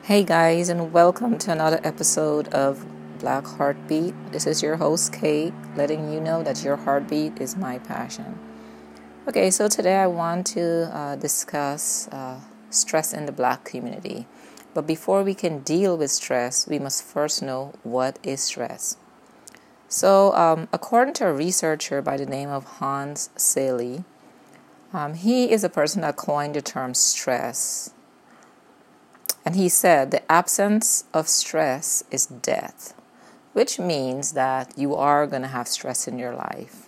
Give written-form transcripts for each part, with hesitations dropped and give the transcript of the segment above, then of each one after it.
Hey guys, and welcome to another episode of Black Heartbeat. This is your host, Kate, letting you know that your heartbeat is my passion. Okay, so today I want to discuss stress in the Black community. But before we can deal with stress, we must first know what is stress. So, according to a researcher by the name of Hans Selye, he is a person that coined the term stress. And he said the absence of stress is death, which means that you are going to have stress in your life.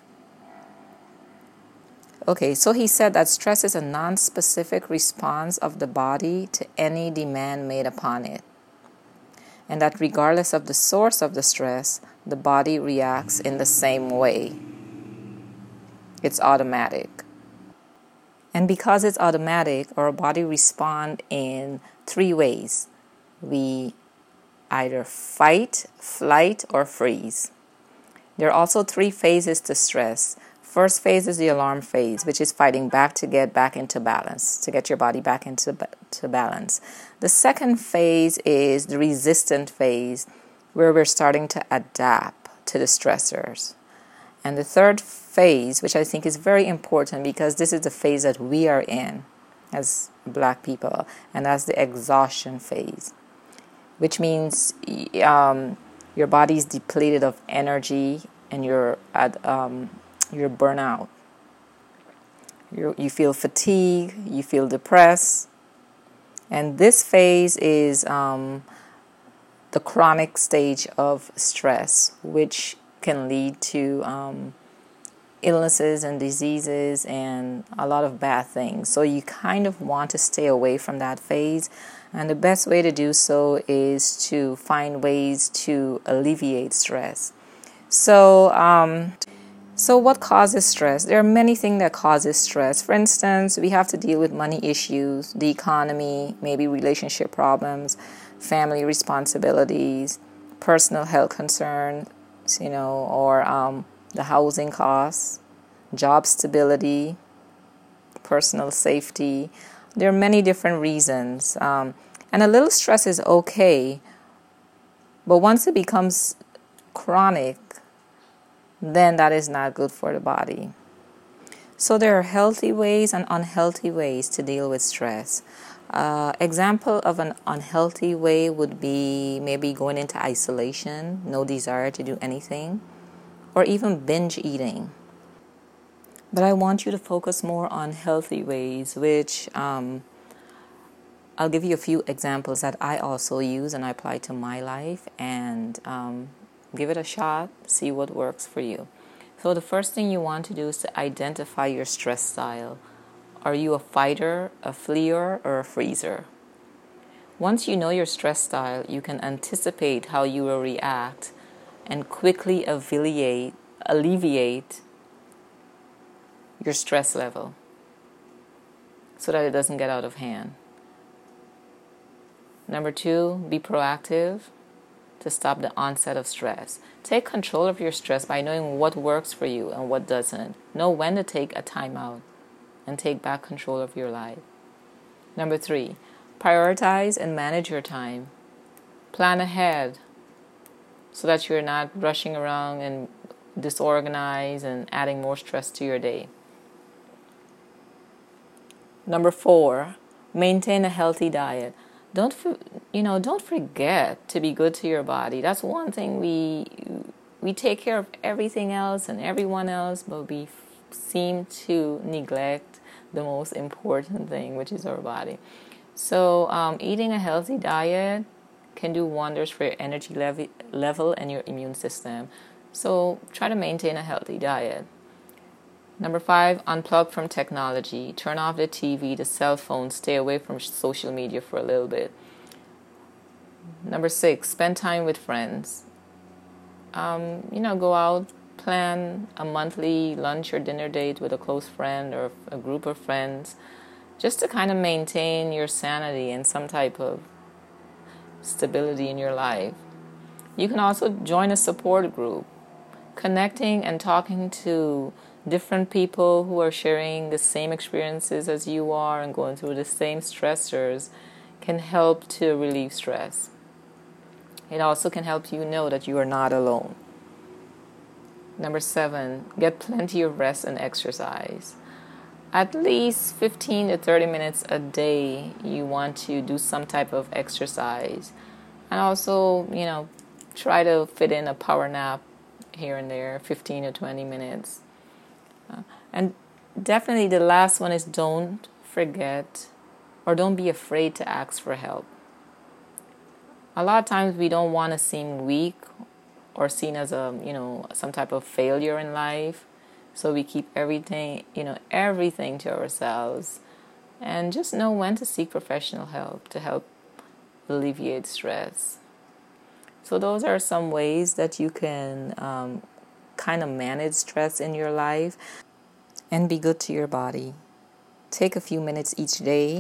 Okay, so he said that stress is a non-specific response of the body to any demand made upon it. And that regardless of the source of the stress, the body reacts in the same way. It's automatic. And because it's automatic, our body responds in three ways. We either fight, flight, or freeze. There are also three phases to stress. First phase is the alarm phase, which is fighting back to get back into balance, to get your body back into balance. The second phase is the resistant phase, where we're starting to adapt to the stressors. And the third phase, which I think is very important because this is the phase that we are in as Black people, and that's the exhaustion phase, which means your body's depleted of energy and you're burnout. You feel fatigue, you feel depressed, and this phase is the chronic stage of stress, which can lead to illnesses and diseases and a lot of bad things. So you kind of want to stay away from that phase. And the best way to do so is to find ways to alleviate stress. So what causes stress? There are many things that causes stress. For instance, we have to deal with money issues, the economy, maybe relationship problems, family responsibilities, personal health concerns, or the housing costs, job stability, personal safety. There are many different reasons. And a little stress is okay, but once it becomes chronic, then that is not good for the body. So there are healthy ways and unhealthy ways to deal with stress. Example of an unhealthy way would be maybe going into isolation, no desire to do anything, or even binge eating. But I want you to focus more on healthy ways, which I'll give you a few examples that I also use and I apply to my life, and give it a shot, see what works for you. So the first thing you want to do is to identify your stress style. Are you a fighter, a fleer, or a freezer? Once you know your stress style, you can anticipate how you will react and quickly alleviate your stress level so that it doesn't get out of hand. Number 2, be proactive to stop the onset of stress. Take control of your stress by knowing what works for you and what doesn't. Know when to take a time out and take back control of your life. Number 3, prioritize and manage your time. Plan ahead so that you're not rushing around and disorganized and adding more stress to your day. Number 4, maintain a healthy diet. Don't forget to be good to your body. That's one thing we take care of everything else and everyone else, but we seem to neglect the most important thing, which is our body. So eating a healthy diet can do wonders for your energy level and your immune system. So try to maintain a healthy diet. Number 5, unplug from technology. Turn off the TV, the cell phone. Stay away from social media for a little bit. Number 6, spend time with friends. Go out, plan a monthly lunch or dinner date with a close friend or a group of friends, just to kind of maintain your sanity and some type of stability in your life. You can also join a support group. Connecting and talking to different people who are sharing the same experiences as you are and going through the same stressors can help to relieve stress. It also can help you know that you are not alone. Number 7, get plenty of rest and exercise. At least 15 to 30 minutes a day, you want to do some type of exercise. And also, try to fit in a power nap here and there, 15 to 20 minutes. And definitely the last one is don't forget or don't be afraid to ask for help. A lot of times we don't want to seem weak or seen as some type of failure in life. So we keep everything to ourselves, and just know when to seek professional help to help alleviate stress. So those are some ways that you can kind of manage stress in your life and be good to your body. Take a few minutes each day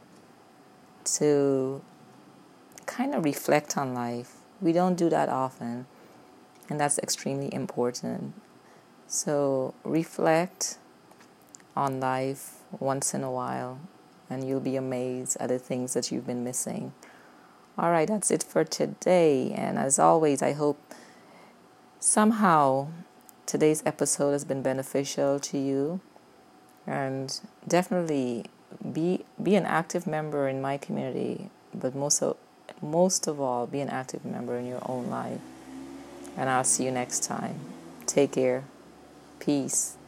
to kind of reflect on life. We don't do that often, and that's extremely important. So reflect on life once in a while, and you'll be amazed at the things that you've been missing. All right, that's it for today. And as always, I hope somehow today's episode has been beneficial to you. And definitely be an active member in my community, but most of all, be an active member in your own life. And I'll see you next time. Take care. Peace.